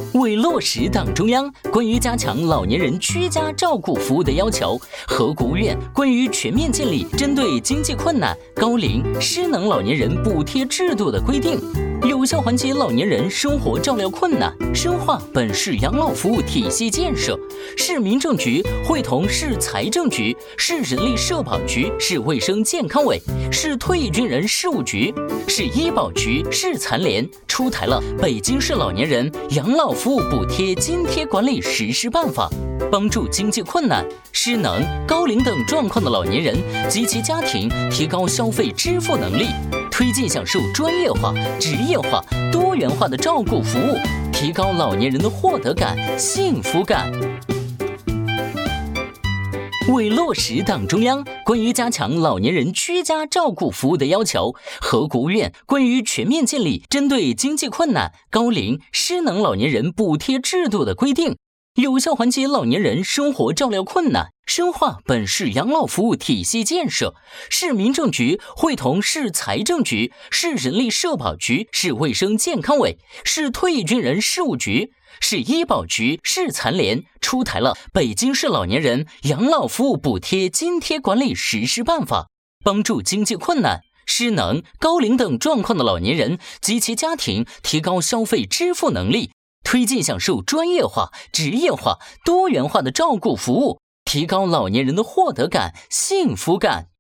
为落实党中央关于加强老年人居家照顾服务的要求和国务院关于全面建立针对经济困难、高龄、失能老年人补贴制度的规定，有效缓解老年人生活照料困难，深化本市养老服务体系建设，市民政局会同市财政局、市人力社保局、市卫生健康委、市退役军人事务局、市医保局、市残联出台了《北京市老年人养老服务补贴津贴管理实施办法》，帮助经济困难、失能、高龄等状况的老年人及其家庭提高消费支付能力，推进享受专业化、职业化、多元化的照顾服务，提高老年人的获得感、幸福感。为落实党中央关于加强老年人居家照顾服务的要求和国务院关于全面建立针对经济困难、高龄、失能老年人补贴制度的规定，有效缓解老年人生活照料困难，深化本市养老服务体系建设，市民政局会同市财政局、市人力社保局、市卫生健康委、市退役军人事务局、市医保局、市残联出台了《北京市老年人养老服务补贴津贴管理实施办法》，帮助经济困难、失能、高龄等状况的老年人及其家庭提高消费支付能力，推进享受专业化、职业化、多元化的照顾服务，提高老年人的获得感、幸福感。